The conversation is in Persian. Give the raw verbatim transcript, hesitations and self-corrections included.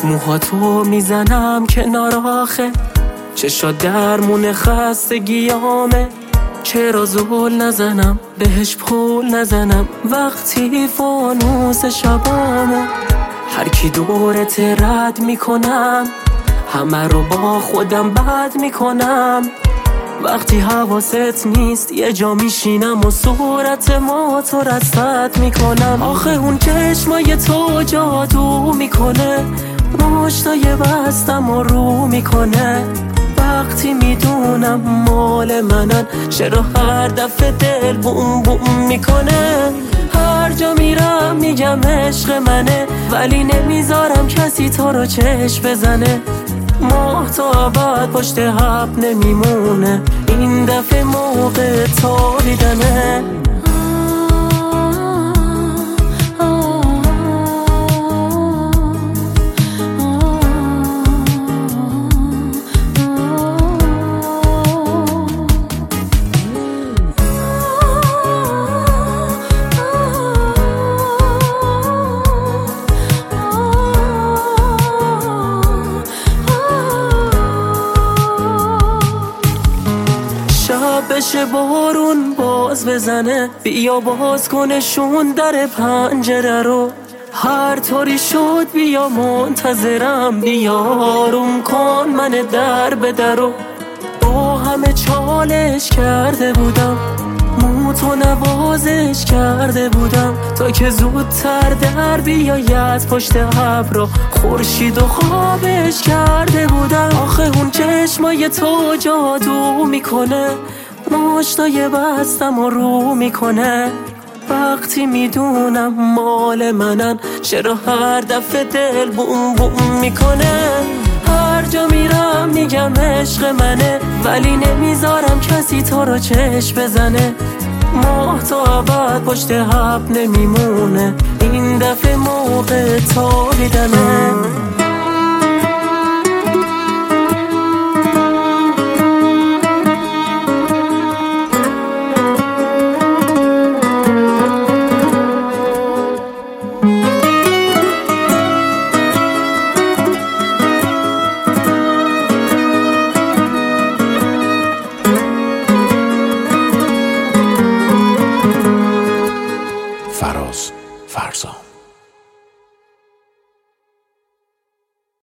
موهاتو میزنم کنار آخه، چشات درمون خستگیامه. چرا زول نزنم بهش پول نزنم وقتی فانوس شبامه. هر کی دورت رد میکنم، همه رو با خودم بد میکنم. وقتی حواست نیست یه جا میشینم و صورت ما تو رصد میکنم. آخه اون چشمای تو جادو میکنه، مشتای بستم و رو میکنه. وقتی میدونم مال منن، چرا هر دفعه دل بوم بوم میکنه. هر جا میرم میگم عشق منه، ولی نمیذارم کسی تو رو چشم بزنه. ماه تا ابد پشت حب نمیمونه، این دفعه موقع تابیدنه. بشه بارون باز بزنه، بیا باز کنشون در پنجره رو. هر طوری شد بیا منتظرم، بیا آروم کن من در به درو. با همه چالش کرده بودم، موتو نوازش کرده بودم، تا که زودتر در بیاید پشت ابرا. خورشید و خوابش کرده بودم. آخه اون چشمای تو جادو میکنه، مشتای بستم و رو میکنه. وقتی میدونم مال منن، چرا هر دفعه دل بوم بوم میکنه. هر جا میرم میگم عشق منه، ولی نمیذارم کسی تو رو چشم بزنه. ماه تا ابد پشت حب نمیمونه، این دفعه موقع تابیدنه. فراز فرزام.